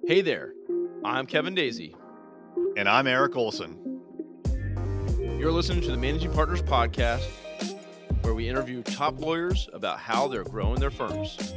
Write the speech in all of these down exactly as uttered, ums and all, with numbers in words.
Hey there, I'm Kevin Daisy. And I'm Eric Olson. You're listening to the Managing Partners Podcast, where we interview top lawyers about how they're growing their firms.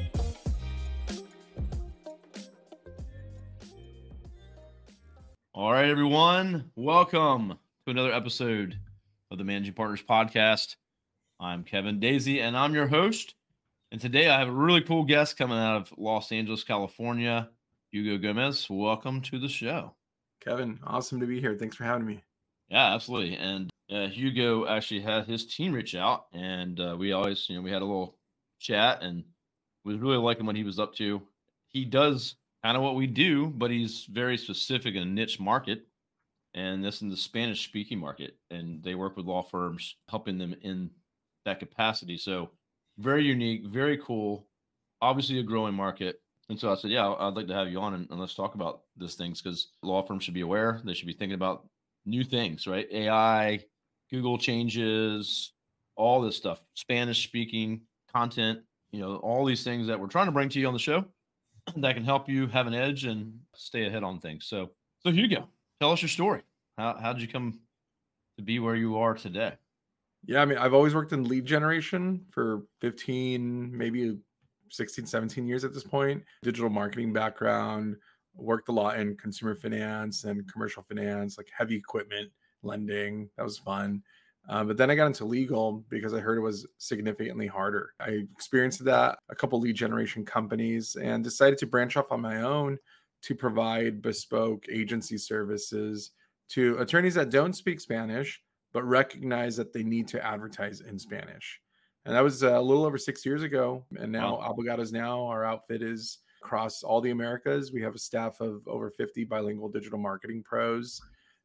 All right, everyone, welcome to another episode of the Managing Partners Podcast. I'm Kevin Daisy, and I'm your host. And today I have a really cool guest coming out of Los Angeles, California, Hugo Gomez. Welcome to the show. Kevin, awesome to be here. Thanks for having me. Yeah, absolutely. And uh, Hugo actually had his team reach out, and uh, we always, you know, we had a little chat and was really liking what he was up to. He does kind of what we do, but he's very specific in a niche market, and this in the Spanish speaking market. And they work with law firms, helping them in that capacity. So very unique, very cool, obviously a growing market. And so I said, yeah, I'd like to have you on and, and let's talk about these things, because law firms should be aware. They should be thinking about new things, right? A I, Google changes, all this stuff, Spanish speaking content, you know, all these things that we're trying to bring to you on the show that can help you have an edge and stay ahead on things. So, so Hugo, tell us your story. How, how did you come to be where you are today? Yeah, I mean, I've always worked in lead generation for fifteen, maybe sixteen, seventeen years at this point. Digital marketing background, worked a lot in consumer finance and commercial finance, like heavy equipment lending. That was fun. Uh, but then I got into legal because I heard it was significantly harder. I experienced that a couple lead generation companies and decided to branch off on my own to provide bespoke agency services to attorneys that don't speak Spanish, but recognize that they need to advertise in Spanish. And that was a little over six years ago. And now Wow. Abogados Now, our outfit is across all the Americas. We have a staff of over fifty bilingual digital marketing pros,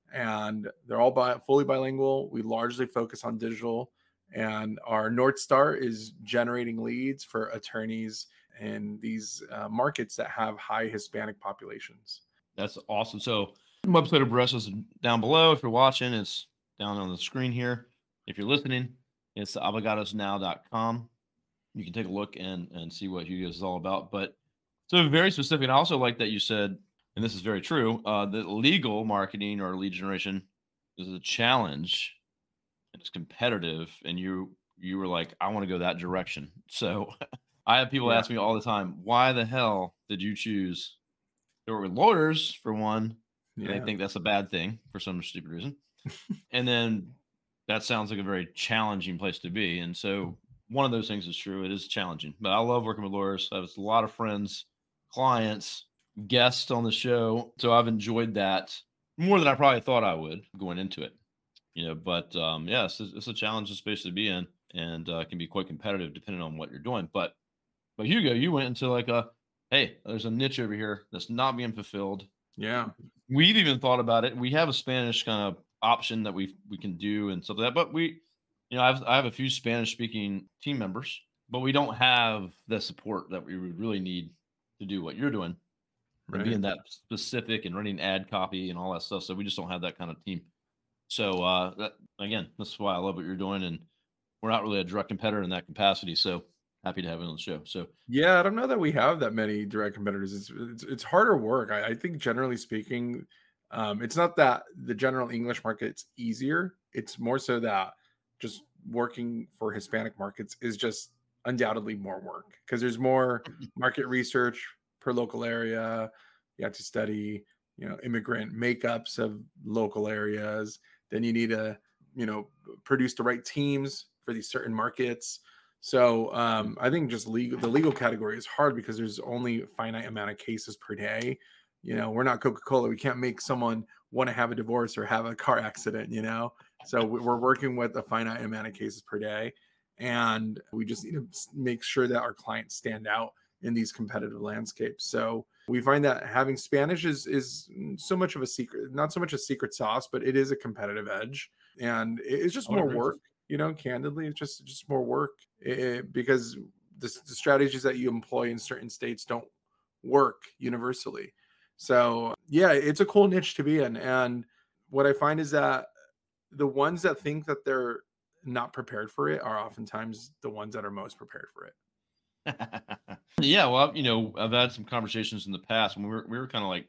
and they're all bi- fully bilingual. We largely focus on digital, and our North Star is generating leads for attorneys in these uh, markets that have high Hispanic populations. That's awesome. So the website address is down below. If you're watching, it's down on the screen here. If you're listening, it's abogados now dot com. You can take a look and, and see what Hugo is all about. But so very specific. And I also like that you said, and this is very true, uh, that legal marketing or lead generation is a challenge and it's competitive. And you you were like, I want to go that direction. So I have people Yeah. ask me all the time, why the hell did you choose to work with lawyers, for one? And Yeah. they think that's a bad thing for some stupid reason. And then that sounds like a very challenging place to be. And so one of those things is true. It is challenging, but I love working with lawyers. I have a lot of friends, clients, guests on the show. So I've enjoyed that more than I probably thought I would going into it, you know, but um, yeah, it's, it's a challenging space to be in, and uh, can be quite competitive depending on what you're doing. But, but Hugo, you went into like a, hey, there's a niche over here that's not being fulfilled. Yeah. We've even thought about it. We have a Spanish kind of option that we we can do and stuff like that, but we, you know, I've I have a few Spanish speaking team members, but we don't have the support that we would really need to do what you're doing, and Right. being that specific and running ad copy and all that stuff. So we just don't have that kind of team. So uh, that, again, that's why I love what you're doing, and we're not really a direct competitor in that capacity. So happy to have you on the show. So Yeah, I don't know that we have that many direct competitors. It's it's, it's harder work. I, I think generally speaking, um, it's not that the general English market's easier. It's more so that just working for Hispanic markets is just undoubtedly more work because there's more market research per local area. You have to study, you know, immigrant makeups of local areas. Then you need to, you know, produce the right teams for these certain markets. So um, I think just legal, the legal category is hard because there's only a finite amount of cases per day. You know, we're not Coca-Cola. We can't make someone want to have a divorce or have a car accident, you know? So we- we're working with a finite amount of cases per day. And we just need to s- make sure that our clients stand out in these competitive landscapes. So we find that having Spanish is, is so much of a secret, not so much a secret sauce, but it is a competitive edge. And it- it's just I would more agree. work. You know, candidly, it's just just more work eh, because the, the strategies that you employ in certain states don't work universally. So yeah, it's a cool niche to be in. And what I find is that the ones that think that they're not prepared for it are oftentimes the ones that are most prepared for it. Yeah, well, you know, I've had some conversations in the past when we were we were kind of like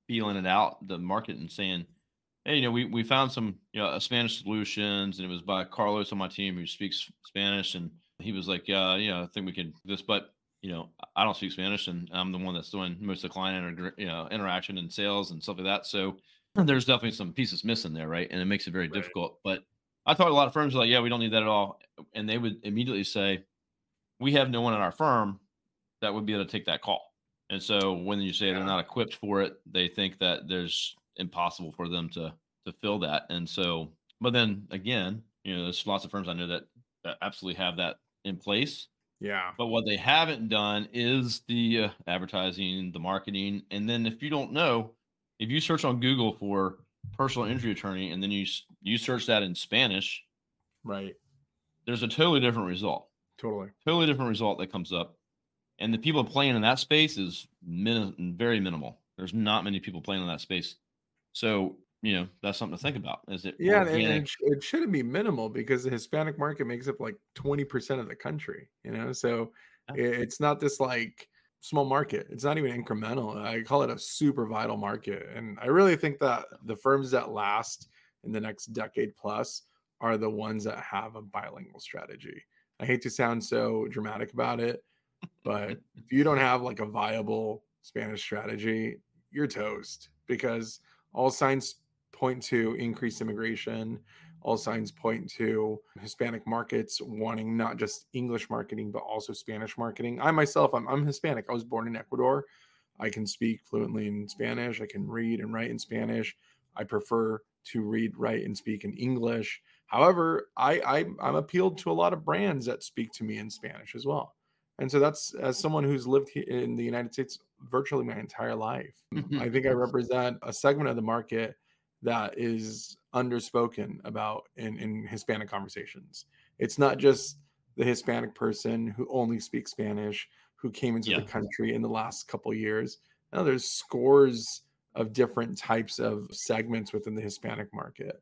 feeling it out, the market, and saying, hey, you know, we, we found some, you know, uh, Spanish solutions, and it was by Carlos on my team who speaks Spanish. And he was like, yeah, you know, I think we could do this, but, you know, I don't speak Spanish, and I'm the one that's doing most of the client, inter- you know, interaction and sales and stuff like that. So there's definitely some pieces missing there. Right. And it makes it very Right. difficult. But I talked to a lot of firms like, yeah, we don't need that at all. And they would immediately say, we have no one in our firm that would be able to take that call. And so when you say they're Yeah. not equipped for it, they think that there's impossible for them to to fill that. And so, but then again, you know, there's lots of firms I know that, that absolutely have that in place. Yeah. But what they haven't done is the uh, advertising, the marketing. And then if you don't know, if you search on Google for personal injury attorney and then you s- you search that in Spanish, Right. there's a totally different result. Totally. Totally different result that comes up. And the people playing in that space is min- very minimal. There's not many people playing in that space. So, you know, that's something to think about. Is it Yeah, and, and organic? it, sh- it shouldn't be minimal because the Hispanic market makes up like twenty percent of the country, you know? So Yeah. i- it's not this like small market. It's not even incremental. I call it a super vital market. And I really think that the firms that last in the next decade plus are the ones that have a bilingual strategy. I hate to sound so dramatic about it, but if you don't have like a viable Spanish strategy, you're toast because all signs point to increased immigration. All signs point to Hispanic markets wanting not just English marketing, but also Spanish marketing. I myself, I'm, I'm Hispanic. I was born in Ecuador. I can speak fluently in Spanish. I can read and write in Spanish. I prefer to read, write, and speak in English. However, I, I I'm appealed to a lot of brands that speak to me in Spanish as well. And so that's as someone who's lived he- in the United States virtually my entire life. I think I represent a segment of the market that is underspoken about in, in Hispanic conversations. It's not just the Hispanic person who only speaks Spanish who came into the Yeah. country in the last couple of years. No, there's scores of different types of segments within the Hispanic market.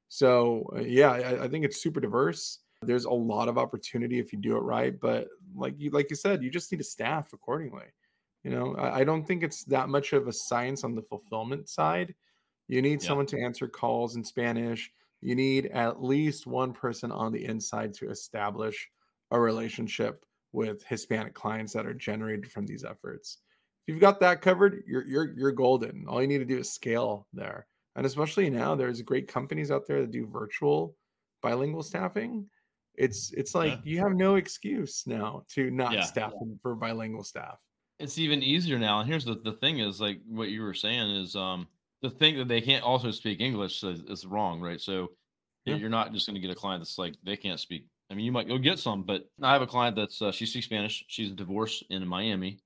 So uh, yeah, I, I think it's super diverse. There's a lot of opportunity if you do it right, but like you like you said, you just need to staff accordingly. You know, I, I don't think it's that much of a science on the fulfillment side. You need Yeah. someone to answer calls in Spanish. You need at least one person on the inside to establish a relationship with Hispanic clients that are generated from these efforts. If you've got that covered, you're you're you're golden. All you need to do is scale there. And especially now, there's great companies out there that do virtual bilingual staffing. It's it's like Yeah. you have no excuse now to not Yeah. staff for bilingual staff. It's even easier now. And here's the, the thing is like what you were saying is um the thing that they can't also speak English is, is wrong, right? So y- Yeah. you're not just going to get a client that's like they can't speak. I mean, you might go get some, but I have a client that's uh, she speaks Spanish. She's divorced in Miami,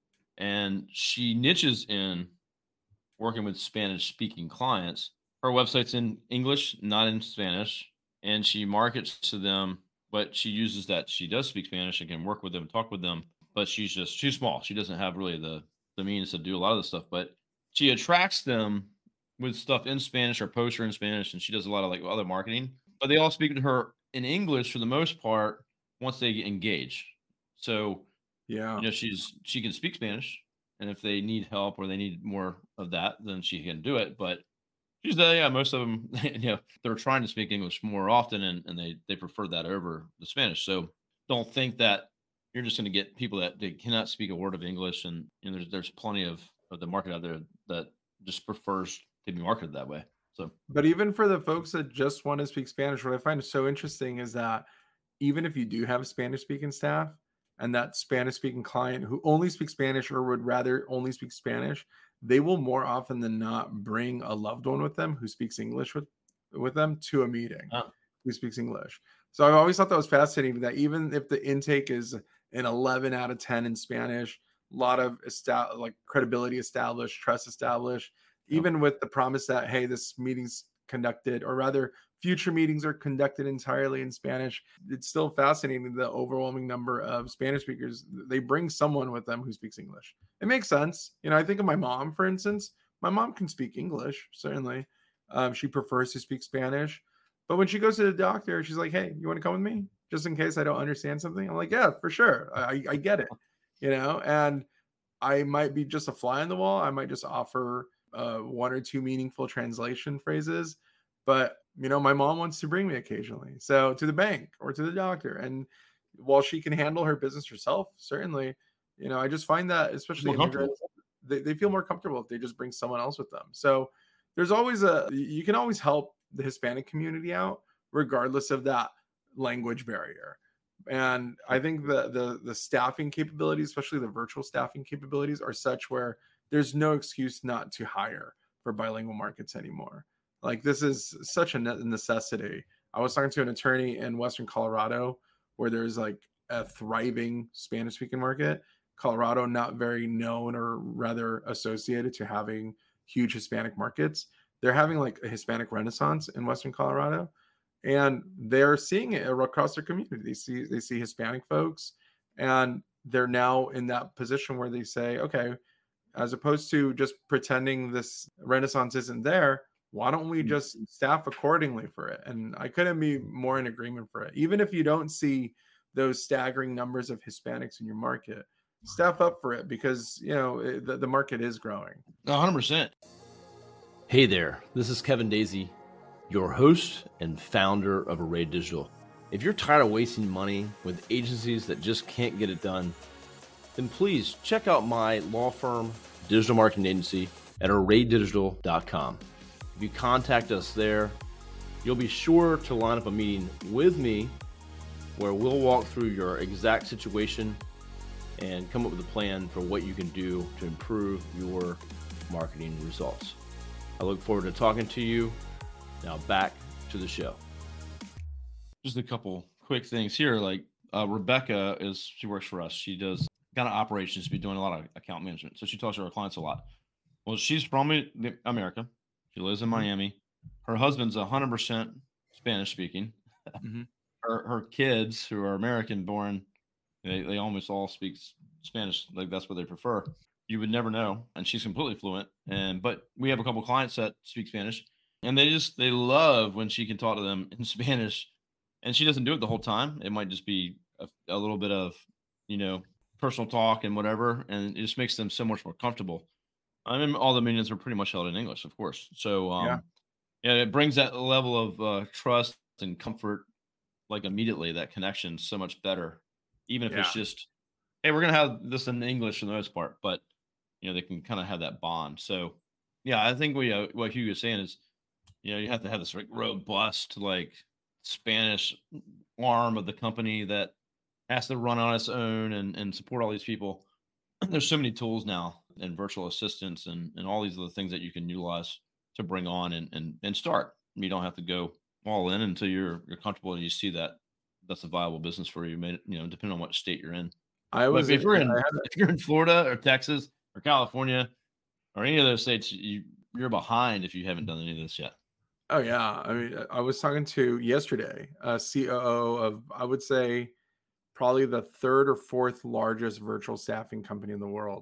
and she niches in working with Spanish speaking clients. Her website's in English, not in Spanish, and she markets to them, but she uses that she does speak Spanish and can work with them, talk with them, but she's just too small. She doesn't have really the the means to do a lot of the stuff, but she attracts them with stuff in Spanish or posts her in Spanish, and she does a lot of like other marketing. But they all speak to her in English for the most part once they engage. So Yeah. you know, she's she can speak Spanish, and if they need help or they need more of that, then she can do it. But she's uh, yeah, most of them, you know, they're trying to speak English more often, and, and they they prefer that over the Spanish. So don't think that you're just going to get people that they cannot speak a word of English, and you know, there's there's plenty of of the market out there that just prefers to be marketed that way. So But even for the folks that just want to speak Spanish, what I find so interesting is that even if you do have Spanish speaking staff and that Spanish speaking client who only speaks Spanish or would rather only speak Spanish, they will more often than not bring a loved one with them who speaks English with, with them to a meeting uh, who speaks English. So I've always thought that was fascinating that even if the intake is an eleven out of ten in Spanish, a lot of esta- like credibility established, trust established, yep. even with the promise that, hey, this meeting's conducted, or rather, future meetings are conducted entirely in Spanish. It's still fascinating the overwhelming number of Spanish speakers. They bring someone with them who speaks English. It makes sense. You know, I think of my mom, for instance. My mom can speak English, certainly. Um, she prefers to speak Spanish. But when she goes to the doctor, she's like, hey, you want to come with me? Just in case I don't understand something. I'm like, yeah, for sure. I, I get it. You know, and I might be just a fly on the wall. I might just offer uh, one or two meaningful translation phrases. But, you know, my mom wants to bring me occasionally. So to the bank or to the doctor. And while she can handle her business herself, certainly, you know, I just find that especially immigrants, they, they feel more comfortable if they just bring someone else with them. So there's always a, you can always help the Hispanic community out regardless of that language barrier. And I think the the the staffing capabilities, especially the virtual staffing capabilities, are such where there's no excuse not to hire for bilingual markets anymore. Like this is such a necessity. I was talking to an attorney in Western Colorado where there's like a thriving Spanish speaking market. Colorado, not very known or rather associated to having huge Hispanic markets. They're having like a Hispanic renaissance in Western Colorado. And they're seeing it across their community. They see they see Hispanic folks, and they're now in that position where they say, okay, as opposed to just pretending this renaissance isn't there, why don't we just staff accordingly for it? And I couldn't be more in agreement for it. Even if you don't see those staggering numbers of Hispanics in your market, staff up for it because, you know, it, the, the market is growing. one hundred percent. Hey there, this is Kevin Daisy, your host and founder of Array Digital. If you're tired of wasting money with agencies that just can't get it done, then please check out my law firm, digital marketing agency at array digital dot com. If you contact us there, you'll be sure to line up a meeting with me where we'll walk through your exact situation and come up with a plan for what you can do to improve your marketing results. I look forward to talking to you. Now back to the show. Just a couple quick things here. Like uh, Rebecca is, she works for us. She does kind of operations, be doing a lot of account management. So she talks to our clients a lot. Well, she's from America. She lives in Miami. Her husband's one hundred percent Spanish speaking. Mm-hmm. Her her kids, who are American born, they, they almost all speak Spanish. Like that's what they prefer. You would never know. And she's completely fluent. And but we have a couple clients that speak Spanish. And they just, they love when she can talk to them in Spanish, and she doesn't do it the whole time. It might just be a, a little bit of, you know, personal talk and whatever. And it just makes them so much more comfortable. I mean, all the meetings are pretty much held in English, of course. So, um, yeah, yeah it brings that level of uh, trust and comfort, like immediately, that connection so much better, even if yeah. it's just, hey, we're going to have this in English for the most part, but, you know, they can kind of have that bond. So, yeah, I think we, uh, what Hugo is saying is, you know, you have to have this like robust, like Spanish arm of the company that has to run on its own and, and support all these people. There's so many tools now and virtual assistants and, and all these other things that you can utilize to bring on and, and, and start. You don't have to go all in until you're, you're comfortable and you see that that's a viable business for you, you know, depending on what state you're in. I was, if you're in, if you're in Florida or Texas or California or any of those states, you, you're behind if you haven't done any of this yet. Oh yeah, I mean, I was talking to yesterday a C O O of, I would say, probably the third or fourth largest virtual staffing company in the world,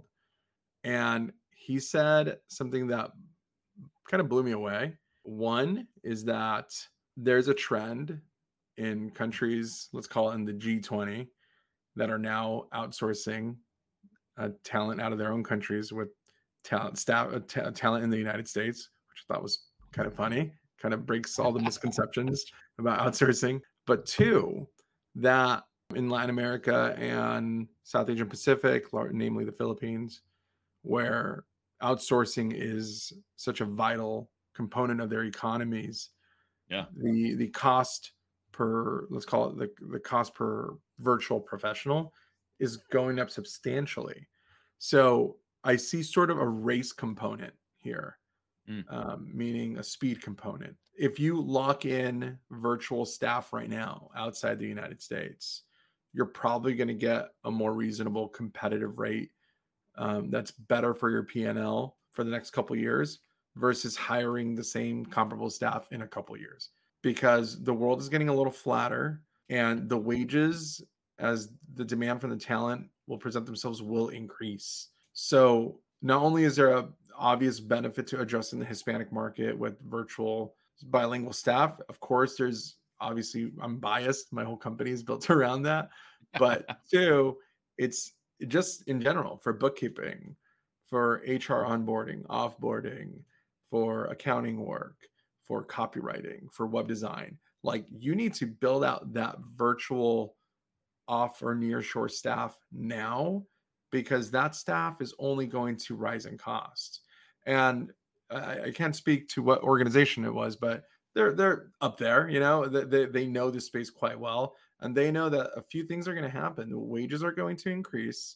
and he said something that kind of blew me away. One is that there's a trend in countries, let's call it in the G twenty, that are now outsourcing uh, talent out of their own countries with talent staff uh, t- talent in the United States, which I thought was kind of funny. Kind of breaks all the misconceptions about outsourcing. But two, that in Latin America and South Asian Pacific, namely the Philippines, where outsourcing is such a vital component of their economies, yeah, the the cost per, let's call it the, the cost per virtual professional is going up substantially. So I see sort of a race component here. Mm. Um, meaning a speed component. If you lock in virtual staff right now outside the United States, you're probably going to get a more reasonable competitive rate um, that's better for your P and L for the next couple of years versus hiring the same comparable staff in a couple of years, because the world is getting a little flatter and the wages, as the demand for the talent will present themselves, will increase. So not only is there a obvious benefit to addressing the Hispanic market with virtual bilingual staff, of course, there's obviously, I'm biased. My whole company is built around that. But two, it's just in general for bookkeeping, for H R onboarding, offboarding, for accounting work, for copywriting, for web design. Like you need to build out that virtual off or nearshore staff now, because that staff is only going to rise in cost. And I, I can't speak to what organization it was, but they're they're up there. You know, they they know the space quite well, and they know that a few things are going to happen. The wages are going to increase,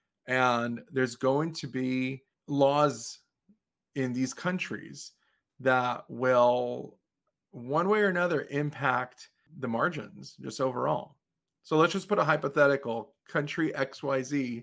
and there's going to be laws in these countries that will, one way or another, impact the margins just overall. So let's just put a hypothetical. Country X Y Z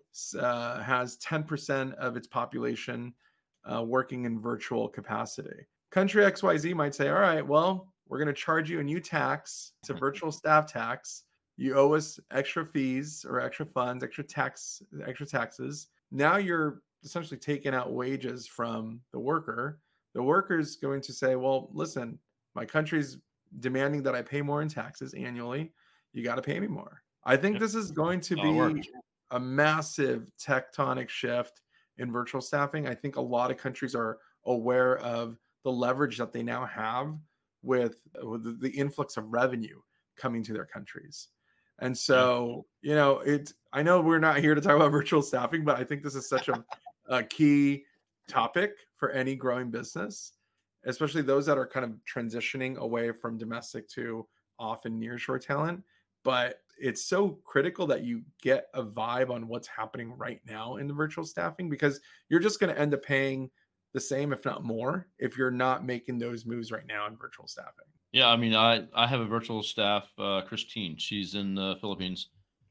uh, has ten percent of its population uh, working in virtual capacity. Country X Y Z might say, all right, well, we're going to charge you a new tax. It's a virtual staff tax. You owe us extra fees or extra funds, extra tax, extra taxes. Now you're essentially taking out wages from the worker. The worker's going to say, well, listen, my country's demanding that I pay more in taxes annually. You got to pay me more. I think this is going to be a massive tectonic shift in virtual staffing. I think a lot of countries are aware of the leverage that they now have with, with the influx of revenue coming to their countries. And so, you know, it's, I know we're not here to talk about virtual staffing, but I think this is such a, a key topic for any growing business, especially those that are kind of transitioning away from domestic to off and nearshore talent. But it's so critical that you get a vibe on what's happening right now in the virtual staffing, because you're just going to end up paying the same, if not more, if you're not making those moves right now in virtual staffing. Yeah, I mean, I, I have a virtual staff, uh, Christine. She's in the Philippines,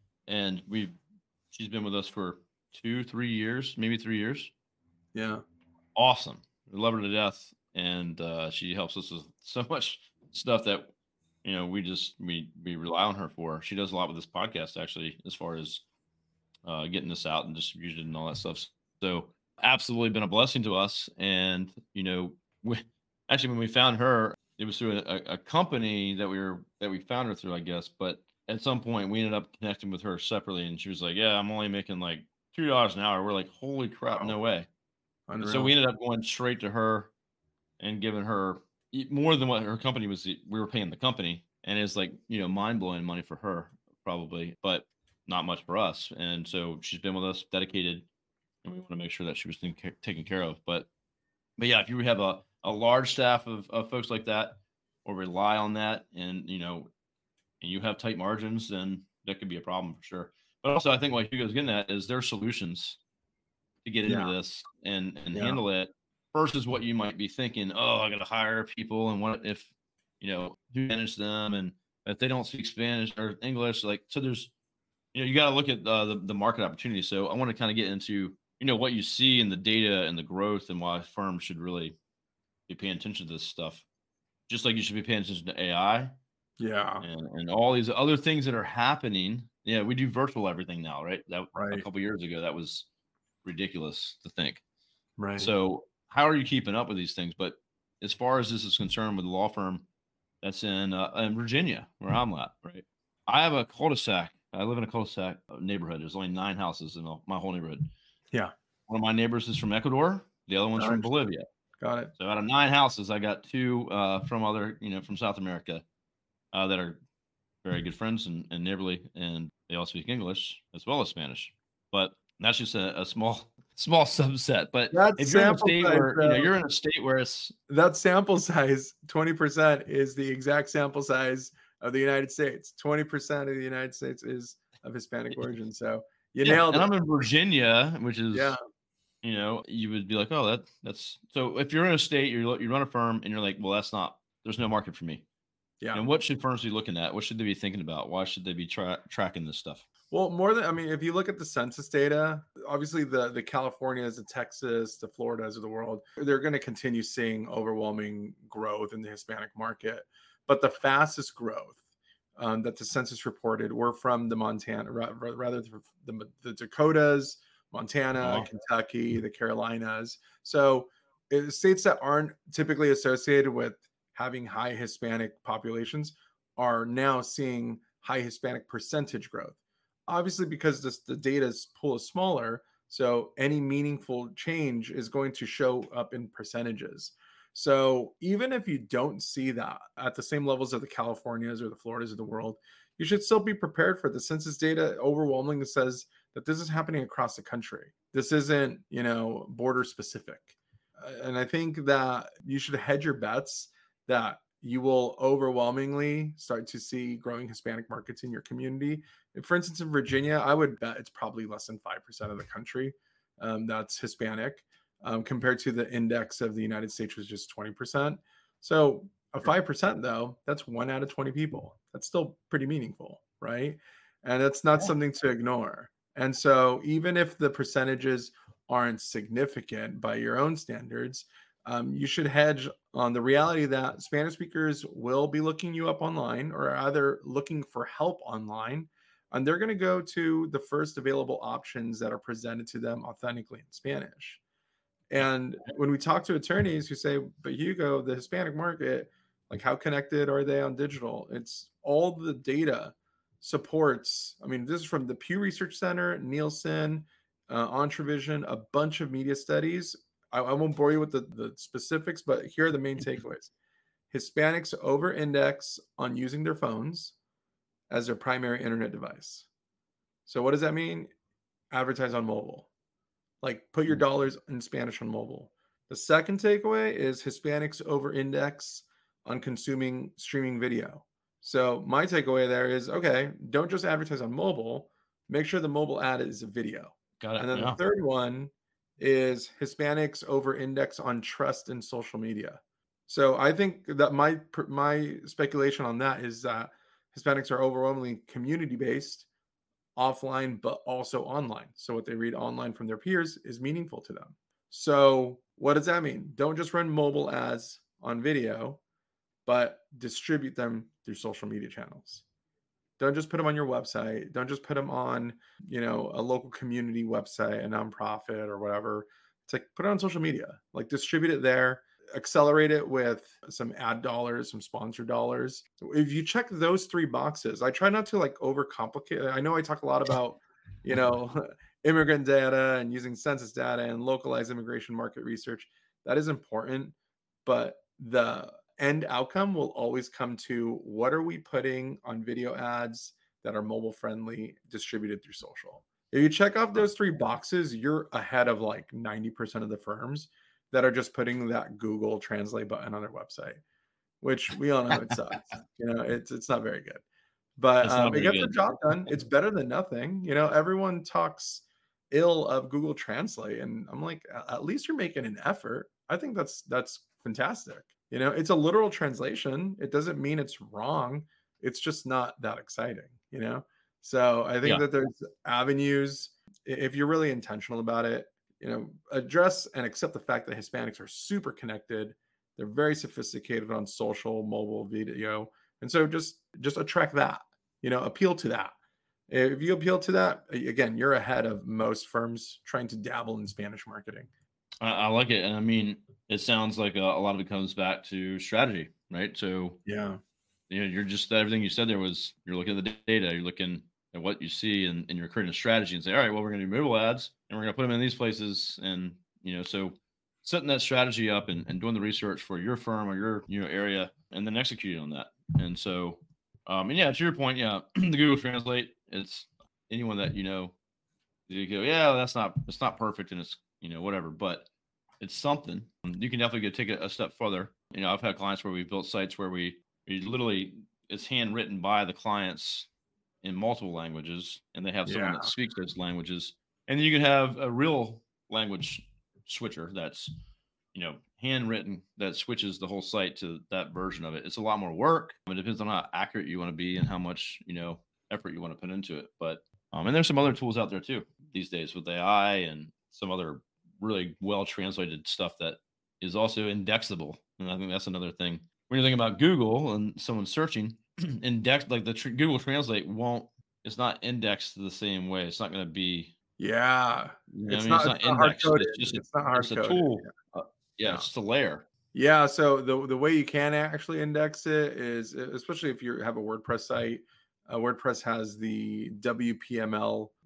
and we've she's been with us for two, three years, maybe three years. Yeah, awesome. We love her to death, and uh, she helps us with so much stuff that you know we just we we rely on her for. She does a lot with this podcast, actually, as far as uh, getting this out and distribution and all that stuff. So, absolutely been a blessing to us. And you know, we actually when we found her, it was through a, a company that we were that we found her through, I guess. But at some point, we ended up connecting with her separately, and she was like, "Yeah, I'm only making like two dollars an hour." We're like, "Holy crap, wow. No way!" So we ended up going straight to her and giving her more than what her company was. We were paying the company, and it's like, you know, mind blowing money for her probably, but not much for us. And so she's been with us, dedicated, and we want to make sure that she was taken care of. But, but yeah, if you have a, a large staff of, of folks like that, or rely on that, and you know, and you have tight margins, then that could be a problem for sure. But also, I think what Hugo's getting at is there are solutions to get into yeah. this and and yeah. handle it versus what you might be thinking. Oh, I got to hire people, and what if, you know, who manage them, and if they don't speak Spanish or English, like, so there's, you know, you got to look at uh, the the market opportunity. So I want to kind of get into, you know, what you see in the data and the growth, and why firms should really be paying attention to this stuff, just like you should be paying attention to A I. Yeah, and, and all these other things that are happening. Yeah, we do virtual everything now, right? That right. a couple years ago, that was ridiculous to think. Right. So how are you keeping up with these things? But as far as this is concerned, with the law firm that's in uh, in Virginia, where I'm at, right? I have a cul-de-sac. I live in a cul-de-sac neighborhood. There's only nine houses in my whole neighborhood. Yeah. One of my neighbors is from Ecuador. The other one's from Bolivia. Got it. So out of nine houses, I got two uh, from other, you know, from South America uh, that are very good friends and, and neighborly, and they all speak English as well as Spanish. But that's just a, a small small subset. But that's if you're in a state size, where, you know, you're in a state where it's that sample size, twenty percent is the exact sample size of the United States. twenty percent of the United States is of Hispanic origin. So you yeah, nailed and it. I'm in Virginia, which is, yeah. you know, you would be like, oh, that that's so if you're in a state, you're you run a firm and you're like, well, that's not, there's no market for me. Yeah. And what should firms be looking at? What should they be thinking about? Why should they be tra- tracking this stuff? Well, more than, I mean, if you look at the census data, obviously the, the Californias, the Texas, the Floridas of the world, they're going to continue seeing overwhelming growth in the Hispanic market. But the fastest growth um, that the census reported were from the Montana, rather the, the Dakotas, Montana, oh. Kentucky, the Carolinas. So it, states that aren't typically associated with having high Hispanic populations are now seeing high Hispanic percentage growth. Obviously, because this, the data's pool is smaller, So any meaningful change is going to show up in percentages. So even if you don't see that at the same levels of the Californias or the Floridas of the world, you should still be prepared for the census data overwhelmingly says that this is happening across the country. This isn't, you know, border specific. Uh, and I think that you should hedge your bets that you will overwhelmingly start to see growing Hispanic markets in your community. For instance, in Virginia, I would bet it's probably less than five percent of the country um, that's Hispanic, um, compared to the index of the United States, which is just twenty percent. So a five percent, though, that's one out of twenty people. That's still pretty meaningful, right? And that's not Yeah. something to ignore. And so even if the percentages aren't significant by your own standards, um, you should hedge on the reality that Spanish speakers will be looking you up online or either looking for help online, and they're going to go to the first available options that are presented to them authentically in Spanish. And when we talk to attorneys who say, but Hugo, the Hispanic market, like how connected are they on digital? It's all the data supports. I mean, this is from the Pew Research Center, Nielsen, uh, Entravision, a bunch of media studies. I, I won't bore you with the, the specifics, but here are the main takeaways. Hispanics over-index on using their phones as their primary internet device. So what does that mean? Advertise on mobile. Like put your dollars in Spanish on mobile. The second takeaway is Hispanics over-index on consuming streaming video. So my takeaway there is, okay, don't just advertise on mobile. Make sure the mobile ad is a video. Got it. And then Yeah. the third one is Hispanics over-index on trust in social media. So I think that my my speculation on that is that Hispanics are overwhelmingly community-based, offline, but also online. So what they read online from their peers is meaningful to them. So what does that mean? Don't just run mobile ads on video, but distribute them through social media channels. Don't just put them on your website. Don't just put them on, you know, a local community website, a nonprofit or whatever. It's like put it on social media, like distribute it there, accelerate it with some ad dollars, some sponsor dollars. If you check those three boxes, I try not to like overcomplicate it. I know I talk a lot about, you know, immigrant data and using census data and localized immigration market research. That is important, but the end outcome will always come to what are we putting on video ads that are mobile friendly, distributed through social. If you check off those three boxes, you're ahead of like ninety percent of the firms that are just putting that Google Translate button on their website, which we all know it sucks. You know, it's it's not very good, but It's not um, it very gets the good. job done. It's better than nothing. You know, everyone talks ill of Google Translate, and I'm like, at least you're making an effort. I think that's that's fantastic. You know, it's a literal translation. It doesn't mean it's wrong. It's just not that exciting, you know? So I think Yeah. that there's avenues, i- if you're really intentional about it, you know, address and accept the fact that Hispanics are super connected. They're very sophisticated on social, mobile, video. And so just just attract that, you know, appeal to that. If you appeal to that, a- again, you're ahead of most firms trying to dabble in Spanish marketing. I, I like it. And I mean, it sounds like a, a lot of it comes back to strategy, right? So, Yeah. you know, you're just everything you said there was you're looking at the data, you're looking at what you see, and, and you're creating a strategy and say, all right, well, we're going to do mobile ads and we're going to put them in these places. And, you know, so setting that strategy up and, and doing the research for your firm or your, you know, area and then executing on that. And so, um, and yeah, to your point, yeah, the Google Translate, it's anyone that, you know, you go, yeah, that's not, it's not perfect and it's, you know, whatever, but it's something. You can definitely go take it a step further. You know, I've had clients where we built sites where we, we literally, it's handwritten by the clients in multiple languages, and they have someone Yeah. that speaks those languages. And then you can have a real language switcher that's, you know, handwritten that switches the whole site to that version of it. It's a lot more work. It depends on how accurate you want to be and how much, you know, effort you want to put into it. But, um, and there's some other tools out there too these days with A I and some other really well translated stuff that is also indexable. And I think that's another thing. When you're thinking about Google and someone searching, index like the tr- Google Translate won't, it's not indexed the same way. It's not going to be, Yeah. you know, It's I mean, not, it's it's not not hard indexed. coded. It's just a, It's not hard it's a coded. tool. Yeah. Uh, yeah, Yeah. it's just a layer. Yeah, so the the way you can actually index it is, especially if you have a WordPress site, uh, WordPress has the W P M L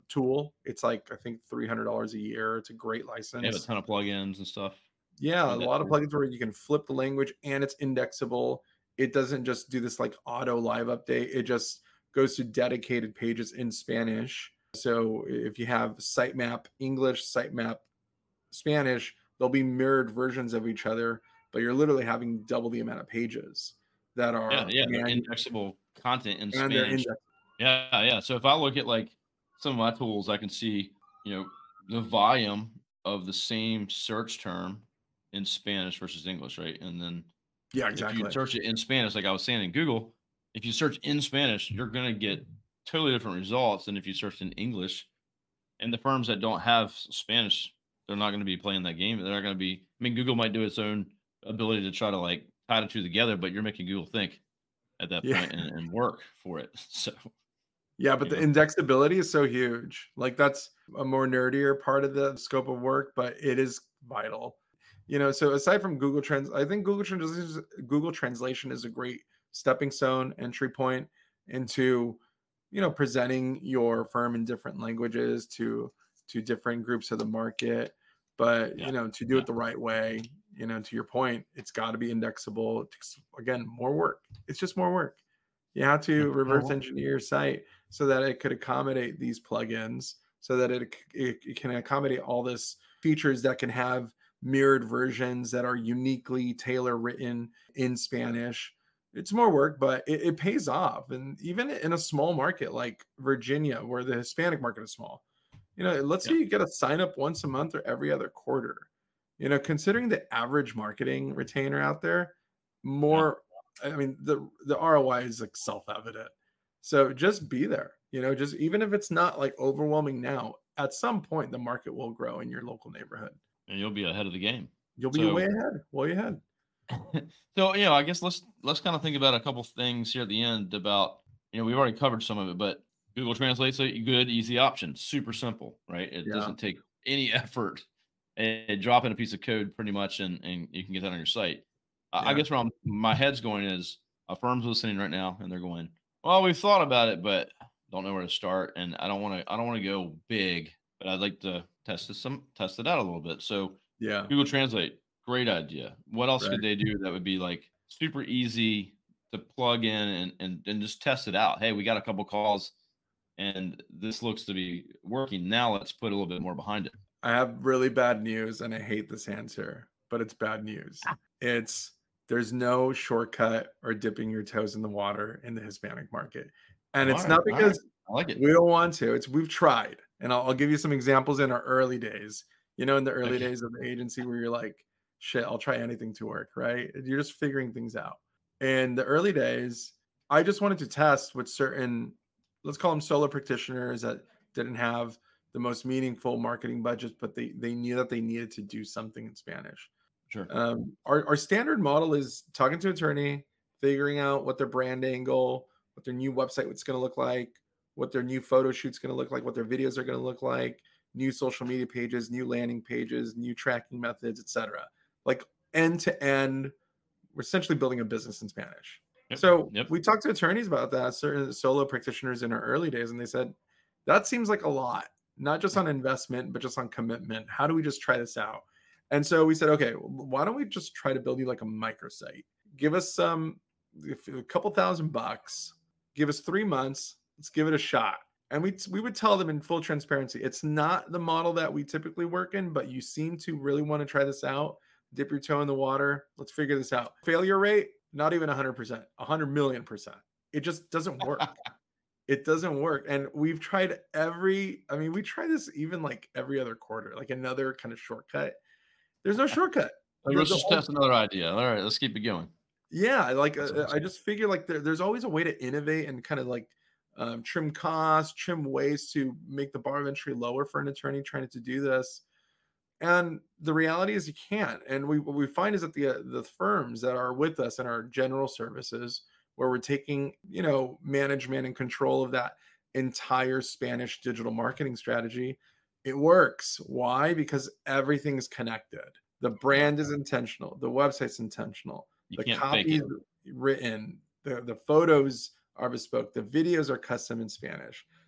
tool. It's like, I think three hundred dollars a year. It's a great They have a license. ton of plugins and stuff. Yeah, a Use that lot of tool. plugins where you can flip the language and it's indexable. It doesn't just do this like auto live update. It just goes to dedicated pages in Spanish. So if you have sitemap English, sitemap Spanish, they'll be mirrored versions of each other, but you're literally having double the amount of pages that Yeah, are yeah, they're manu- indexable content in and they're Spanish. indexed. Yeah, yeah. So if I look at like some of my tools, I can see, you know, the volume of the same search term in Spanish versus English, right? And then Yeah, if exactly. you search it in Spanish, like I was saying in Google, if you search in Spanish, you're going to get totally different results than if you searched in English. And the firms that don't have Spanish, they're not going to be playing that game. They're not going to be. I mean, Google might do its own ability to try to like tie the two together, but you're making Google think at that Yeah. point and, and work for it. So Yeah, but you the know, indexability is so huge. Like that's a more nerdier part of the scope of work, but it is vital. You know, so aside from Google Trans, I think Google Translation Google Translation is a great stepping stone, entry point into, you know, presenting your firm in different languages to to different groups of the market. But yeah, you know, to do yeah. it the right way, you know, to your point, it's got to be indexable. It takes, again, more work. It's just more work. You have to Yeah, more reverse work. engineer your site so that it could accommodate these plugins, so that it, it, it can accommodate all this features that can have mirrored versions that are uniquely tailor written in Spanish. It's more work, but it, it pays off. And even in a small market like Virginia, where the Hispanic market is small, you know, let's say Yeah. you get a sign up once a month or every other quarter. You know, considering the average marketing retainer out there, more, I mean, the the R O I is like self-evident. So just be there, you know, just even if it's not like overwhelming now, at some point the market will grow in your local neighborhood. And you'll be ahead of the game. You'll be So- way ahead, way ahead. So you know, I guess let's let's kind of think about a couple things here at the end about, you know, we've already covered some of it, but Google Translate's a good, easy option. Super simple, right? It Yeah. doesn't take any effort. And drop in a piece of code pretty much, and, and you can get that on your site. I- I Yeah. guess where I'm, my head's going is a firm's listening right now, and they're going, "Well, we've thought about it, but don't know where to start, and I don't want to. I don't want to go big, but I'd like to test it some, test it out a little bit." So Yeah. Google Translate, great idea. What else Right. could they do that would be like super easy to plug in and, and, and just test it out? Hey, we got a couple calls and this looks to be working. Now let's put a little bit more behind it. I have really bad news, and I hate this answer, but it's bad news. It's there's no shortcut or dipping your toes in the water in the Hispanic market. And it's All not right, all because I like it. we don't want to. It's we've tried. And I'll, I'll give you some examples in our early days. You know, in the early Okay. days of the agency where you're like, shit, I'll try anything to work, right? You're just figuring things out. In the early days, I just wanted to test with certain, let's call them solo practitioners that didn't have the most meaningful marketing budgets, but they they knew that they needed to do something in Spanish. Sure. Um, our, our standard model is talking to an attorney, figuring out what their brand angle, what their new website is going to look like, what their new photo shoot's going to look like, what their videos are going to look like, new social media pages, new landing pages, new tracking methods, et cetera. Like end to end, we're essentially building a business in Spanish. Yep, So yep. we talked to attorneys about that, certain solo practitioners in our early days, and they said, that seems like a lot, not just on investment, but just on commitment. How do we just try this out? And so we said, okay, why don't we just try to build you like a microsite? Give us some, a couple thousand bucks, give us three months, let's give it a shot. And we we would tell them in full transparency, it's not the model that we typically work in, but you seem to really want to try this out. Dip your toe in the water. Let's figure this out. Failure rate, not even one hundred percent, one hundred million percent. It just doesn't work. It doesn't work. And we've tried every, I mean, we try this even like every other quarter, like another kind of shortcut. There's no shortcut. Let's There's a just whole- test another idea. All right, let's keep it going. Yeah, like That's uh, I awesome. just figure like there, there's always a way to innovate and kind of like um, trim costs, trim ways to make the bar of entry lower for an attorney trying to do this. And the reality is you can't. And we what we find is that the uh, the firms that are with us in our general services, where we're taking you know management and control of that entire Spanish digital marketing strategy, it works. Why? Because everything's connected. The brand is intentional. The website's intentional. You The can't copy fake is it. written. The, the photos are bespoke. The videos are custom in Spanish.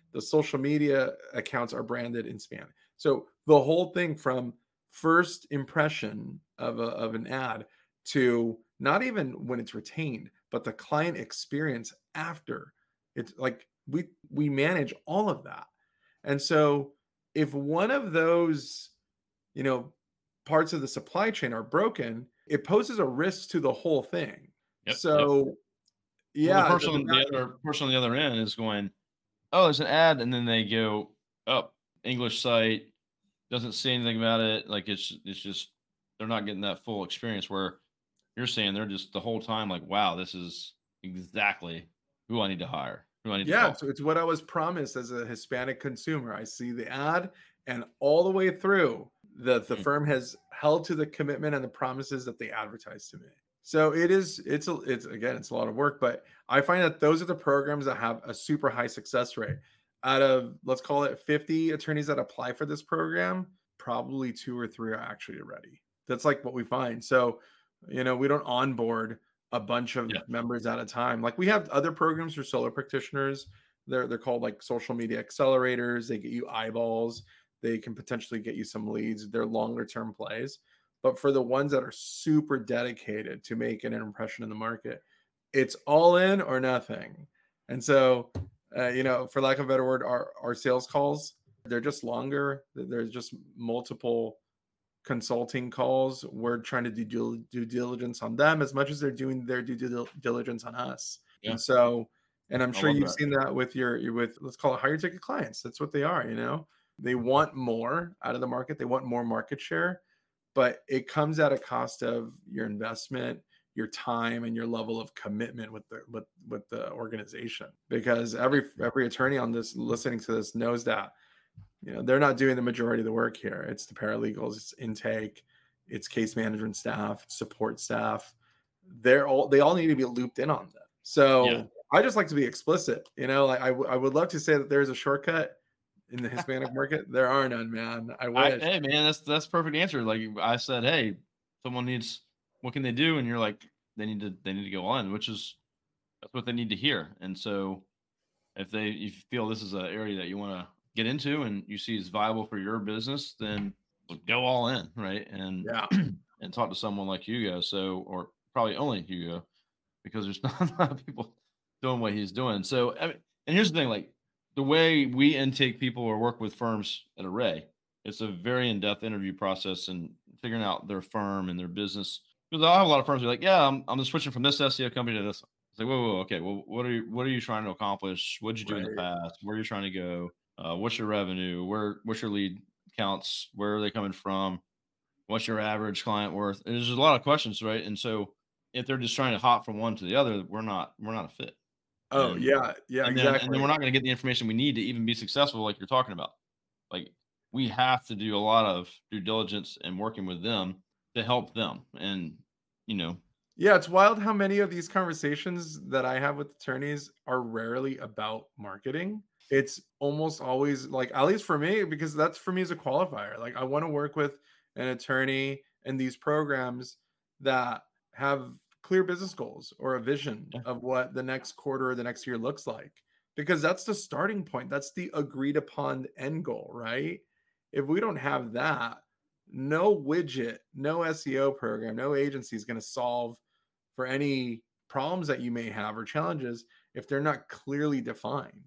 The social media accounts are branded in Spanish. So the whole thing from first impression of a, of an ad to not even when it's retained, but the client experience after, it's like we we manage all of that. And so if one of those, you know, parts of the supply chain are broken, it poses a risk to the whole thing. Yep, So yep. yeah, well, the the, person the on the other person on the other end is going, oh, there's an ad, and then they go up English site, doesn't say anything about it. Like it's it's just they're not getting that full experience where you're saying they're just the whole time like, wow, this is exactly who I need to hire, who I need to yeah, call. so it's what I was promised as a Hispanic consumer. I see the ad, and all the way through, the the Mm. firm has held to the commitment and the promises that they advertised to me. So it is, it's a, it's again, it's a lot of work, but I find that those are the programs that have a super high success rate. Out of, let's call it fifty attorneys that apply for this program, probably two or three are actually ready. That's like what we find. So, you know, we don't onboard a bunch of Yeah. members at a time. Like we have other programs for solo practitioners. They're they're called like social media accelerators. They get you eyeballs. They can potentially get you some leads. They're longer term plays. But for the ones that are super dedicated to making an impression in the market, it's all in or nothing. And so, uh, you know, for lack of a better word, our, our sales calls, they're just longer. There's just multiple consulting calls. We're trying to do due, due diligence on them as much as they're doing their due dil- diligence on us. Yeah. And so, and I'm I sure love you've that. seen that with your, with, let's call it higher ticket clients. That's what they are, you know, they want more out of the market. They want more market share, but it comes at a cost of your investment, your time, and your level of commitment with the with with the organization. Because every every attorney on this listening to this knows that, you know, they're not doing the majority of the work here. It's the paralegals, it's intake, it's case management staff, it's support staff. They're all they all need to be looped in on that. So Yeah. I just like to be explicit. You know, like I, w- I would love to say that there's a shortcut in the Hispanic market. There are none, man. I I, wish. hey man, that's that's perfect answer. Like I said, hey, someone needs, what can they do? And you're like, they need to they need to go on, which is that's what they need to hear. And so if they if you feel this is an area that you want to get into and you see is viable for your business, then go all in, right? And Yeah. and talk to someone like Hugo. So or probably only Hugo, because there's not a lot of people doing what he's doing. So I mean, and here's the thing, like the way we intake people or work with firms at Array, it's a very in-depth interview process and figuring out their firm and their business. Because I have a lot of firms who are like, yeah, I'm I'm just switching from this S E O company to this. It's like, whoa, whoa, whoa, okay, well, what are you what are you trying to accomplish? What did you do in the Right. past? Where are you trying to go? Uh, what's your revenue? Where what's your lead counts? Where are they coming from? What's your average client worth? And there's just a lot of questions, right? And so if they're just trying to hop from one to the other, we're not we're not a fit. Oh And yeah, yeah, and then and exactly. then we're not going to get the information we need to even be successful, like you're talking about. Like we have to do a lot of due diligence and working with them to help them. And you know, Yeah, it's wild how many of these conversations that I have with attorneys are rarely about marketing. It's almost always like, at least for me, because that's for me as a qualifier. Like I want to work with an attorney in these programs that have clear business goals or a vision Yeah. of what the next quarter or the next year looks like. Because that's the starting point. That's the agreed upon end goal, right? If we don't have that, no widget, no S E O program, no agency is going to solve for any problems that you may have or challenges if they're not clearly defined.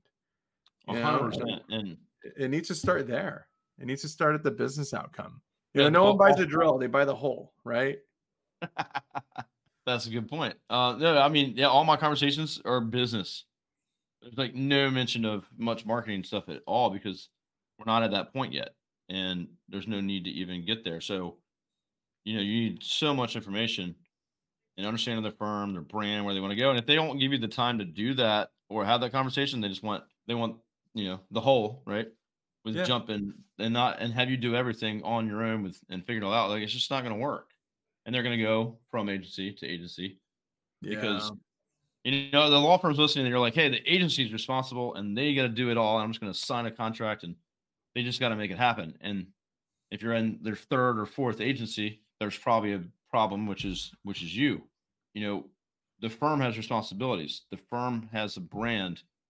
a You hundred know, percent. And it, it needs to start there. It needs to start at the business outcome. You yeah, know, no one all- buys all- a drill; they buy the hole, right? that's a good point. Uh, no, I mean, yeah, all my conversations are business. There's like no mention of much marketing stuff at all because we're not at that point yet, and there's no need to even get there. So, you know, you need so much information and understanding their firm, their brand, where they want to go. And if they don't give you the time to do that or have that conversation, they just want they want you know the whole right with Yeah. jumping and not and have you do everything on your own with and figure it all out. Like it's just not going to work. And they're going to go from agency to agency because you know the law firm's listening. And you're like, hey, the agency is responsible and they got to do it all. And I'm just going to sign a contract and they just got to make it happen. And if you're in their third or fourth agency, there's probably a problem, which is which is you. You know, the firm has responsibilities. The firm has a brand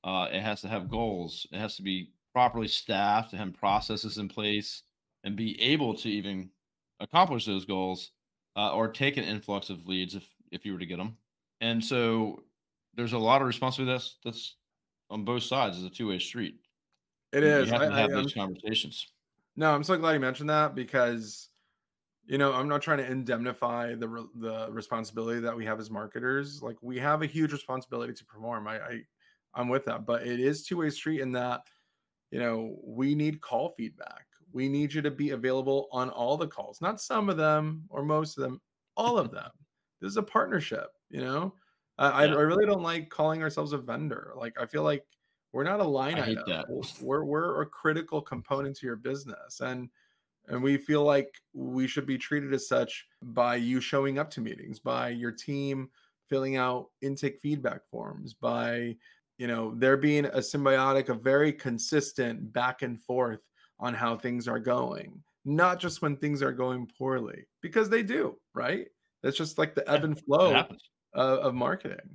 Uh, it has to have goals. It has to be properly staffed, to have processes in place, and be able to even accomplish those goals, uh, or take an influx of leads if if you were to get them. And so there's a lot of responsibility that's that's on both sides. It's a two way street. It You, you is. have I, to have I, I'm those conversations. no, I'm so glad you mentioned that because you know I'm not trying to indemnify the re- the responsibility that we have as marketers. Like we have a huge responsibility to perform. I, I I'm with that, but it is two way street in that you know we need call feedback. We need you to be available on all the calls, not some of them or most of them, all of them. This is a partnership. You know, I, I I Yeah, really don't like calling ourselves a vendor. Like I feel like we're not a line I hate item. that. We're we're a critical component to your business, and and we feel like we should be treated as such by you showing up to meetings, by your team filling out intake feedback forms, by you know there being a symbiotic, a very consistent back and forth on how things are going, not just when things are going poorly, because they do, right? That's just like the ebb Yeah, and it flow happens. of, of marketing.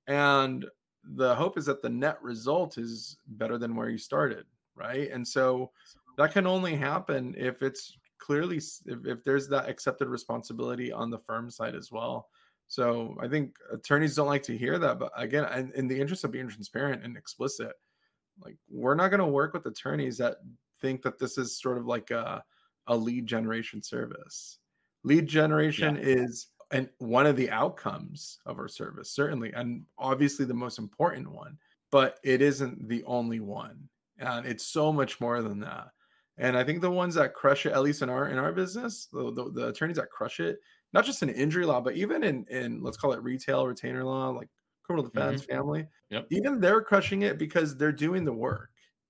And the hope is that the net result is better than where you started, right? And so that can only happen if it's clearly if, if there's that accepted responsibility on the firm side as well. So I think attorneys don't like to hear that, but again, in, in the interest of being transparent and explicit, like we're not going to work with attorneys that think that this is sort of like a, a lead generation service. Lead Yeah. generation is and one of the outcomes of our service, certainly, and obviously the most important one, but it isn't the only one. And it's so much more than that. And I think the ones that crush it, at least in our in our business, the, the, the attorneys that crush it, not just in injury law, but even in in let's call it retail retainer law, like criminal defense, Hmm. family, Yep. even they're crushing it because they're doing the work,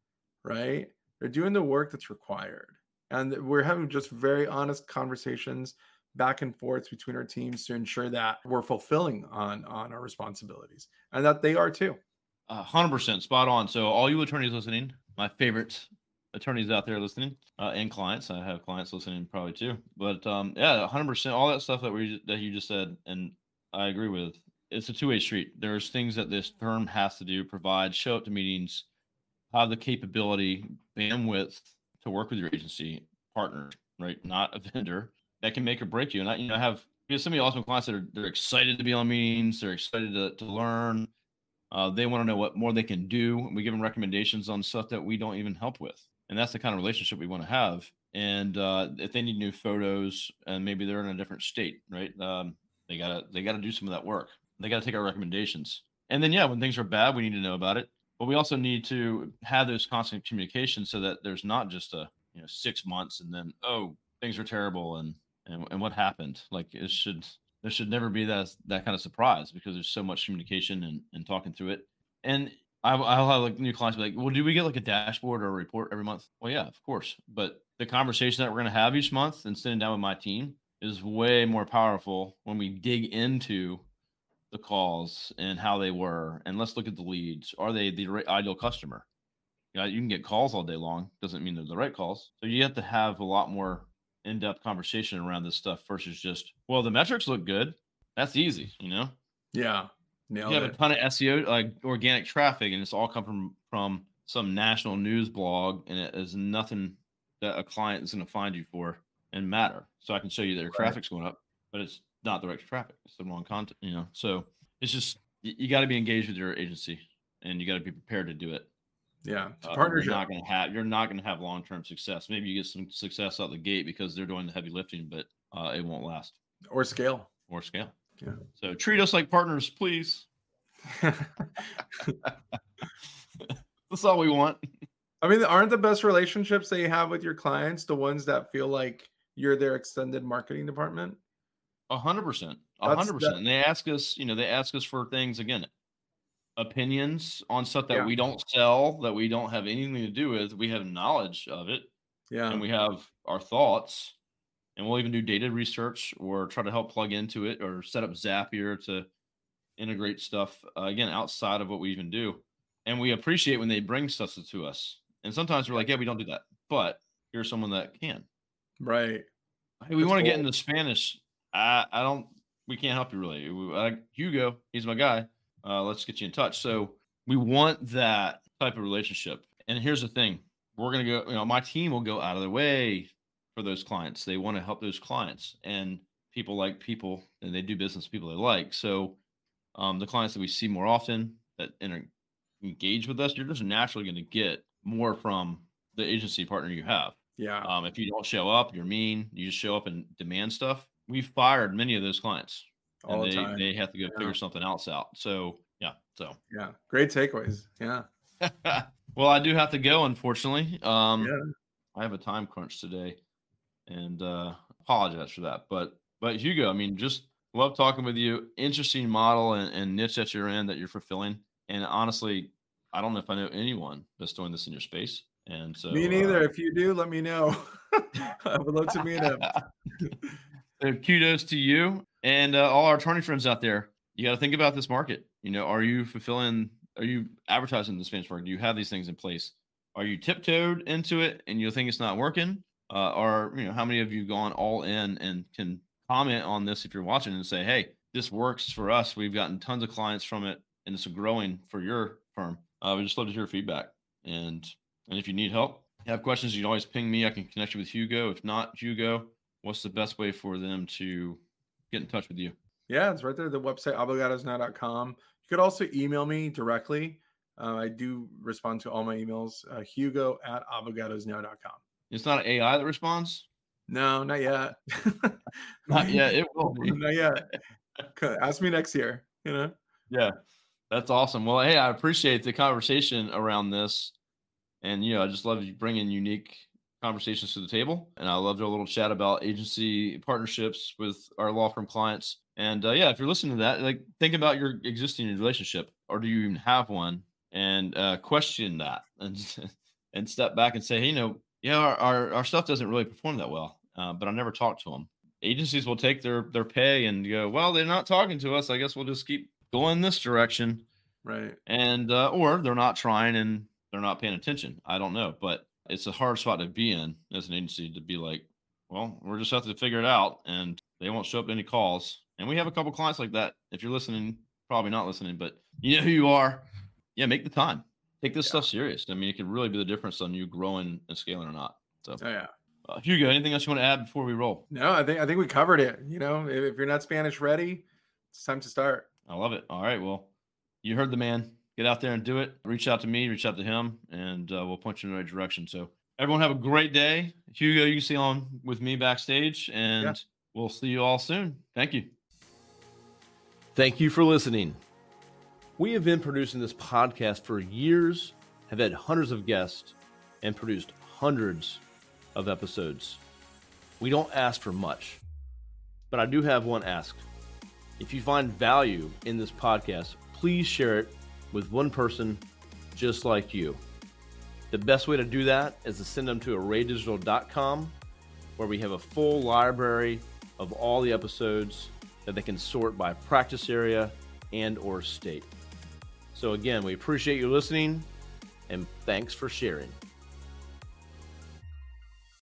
right? They're doing the work that's required. And we're having just very honest conversations back and forth between our teams to ensure that we're fulfilling on on our responsibilities and that they are too. A hundred percent spot on. So all you attorneys listening, my favorite attorneys out there listening, uh, and clients, I have clients listening probably too. But um, yeah, a hundred percent, all that stuff that we that you just said, and I agree with. It's a two way street. There's things that this firm has to do, provide, show up to meetings, have the capability, bandwidth to work with your agency partner, right? Not a vendor that can make or break you. And I, you know, I have we have so many awesome clients that are they're excited to be on meetings, they're excited to to learn. Uh, they want to know what more they can do. We give them recommendations on stuff that we don't even help with, and that's the kind of relationship we want to have. And uh, if they need new photos, and maybe they're in a different state, right? Um, they gotta they gotta do some of that work. They gotta take our recommendations. And then yeah, when things are bad, we need to know about it. But we also need to have those constant communications so that there's not just a you know six months and then oh things are terrible and and, and what happened. Like it should there should never be that that kind of surprise because there's so much communication and, and talking through it. And I, I'll have like new clients be like, well, do we get like a dashboard or a report every month? Well, yeah, of course. But the conversation that we're going to have each month and sitting down with my team is way more powerful when we dig into the calls and how they were. And let's look at the leads. Are they the right, ideal customer? You know, you can get calls all day long. Doesn't mean they're the right calls. So you have to have a lot more in-depth conversation around this stuff versus just, well, the metrics look good. That's easy, you know? Yeah. You Nailed have a it. ton of S E O, like organic traffic, and it's all come from from some national news blog, and it is nothing that a client is going to find you for and matter. So I can show you their Right. traffic's going up, but it's not the right traffic. It's the wrong content, you know? So it's just, you, you got to be engaged with your agency and you got to be prepared to do it. Yeah. It's a Uh, you're partnership. not going to have you're not going to have long term success. Maybe you get some success out the gate because they're doing the heavy lifting, but uh, it won't last Or scale. or scale. Yeah. So treat us like partners, please. That's all we want. I mean, aren't the best relationships that you have with your clients the ones that feel like you're their extended marketing department? A hundred percent, a That's hundred percent. that. And they ask us, you know, they ask us for things again, opinions on stuff that Yeah. we don't sell, that we don't have anything to do with. We have knowledge of it, Yeah. and we have our thoughts, and we'll even do data research or try to help plug into it or set up Zapier to integrate stuff uh, again outside of what we even do. And we appreciate when they bring stuff to us. And sometimes we're like, yeah, we don't do that, but here's someone that can. Right. Hey, we That's want to get cool. into Spanish. I, I don't. We can't help you really. We, I, Hugo, he's my guy. Uh, let's get you in touch. So we want that type of relationship. And here's the thing. We're going to go, you know, my team will go out of their way for those clients. They want to help those clients, and people like people, and they do business with people they like. So um, the clients that we see more often that inter- engage with us, you're just naturally going to get more from the agency partner you have. Yeah. Um, if you don't show up, you're mean, you just show up and demand stuff. We've fired many of those clients. All and the they, time. they have to go Yeah. figure something else out. So yeah. So Yeah. Great takeaways. Yeah. well, I do have to go, unfortunately. Um, Yeah. I have a time crunch today, and uh, apologize for that. But but Hugo, I mean, just love talking with you. Interesting model and, and niche that you're in that you're fulfilling. And honestly, I don't know if I know anyone that's doing this in your space. And so Me neither. uh, If you do, let me know. I would love to meet him. So kudos to you and uh, all our attorney friends out there. You got to think about this market. You know, are you fulfilling? Are you advertising the Spanish market? Do you have these things in place? Are you tiptoed into it and you think it's not working? Uh, or you know, how many of you gone all in and can comment on this if you're watching and say, "Hey, this works for us. We've gotten tons of clients from it, and it's growing for your firm." Uh, we just love to hear feedback. And and if you need help, have questions, you can always ping me. I can connect you with Hugo. If not, Hugo, what's the best way for them to get in touch with you? Yeah, it's right there. The website, abogados now dot com. You could also email me directly. Uh, I do respond to all my emails. Uh, Hugo at abogados now dot com. It's not an A I that responds? No, not yet. Not yet. It will be. Not yet. Ask me next year, you know? Yeah, that's awesome. Well, hey, I appreciate the conversation around this. And, you know, I just love you bringing unique conversations to the table. And I loved our little chat about agency partnerships with our law firm clients. And uh, yeah, if you're listening to that, like think about your existing relationship, or do you even have one? And uh, question that and and step back and say, hey, you know, yeah, our, our, our stuff doesn't really perform that well, uh, but I never talked to them. Agencies will take their their pay and go, well, they're not talking to us. I guess we'll just keep going this direction. Right. And uh, or they're not trying and they're not paying attention. I don't know, but it's a hard spot to be in as an agency, to be like, well, we're just have to figure it out, and they won't show up to any calls. And we have a couple clients like that. If you're listening, probably not listening, but you know who you are. Yeah, make the time. Take this yeah. stuff serious. I mean, it can really be the difference on you growing and scaling or not. So, oh, yeah. Uh, Hugo, anything else you want to add before we roll? No, I think I think we covered it. You know, if, if you're not Spanish ready, it's time to start. I love it. All right, well, you heard the man. Get out there and do it. Reach out to me, reach out to him, and uh, we'll point you in the right direction. So everyone have a great day. Hugo, you can see on with me backstage, and yeah. we'll see you all soon. Thank you. Thank you for listening. We have been producing this podcast for years, have had hundreds of guests, and produced hundreds of episodes. We don't ask for much, but I do have one ask. If you find value in this podcast, please share it with one person just like you. The best way to do that is to send them to array digital dot com, where we have a full library of all the episodes that they can sort by practice area and or state. So again, we appreciate you listening, and thanks for sharing.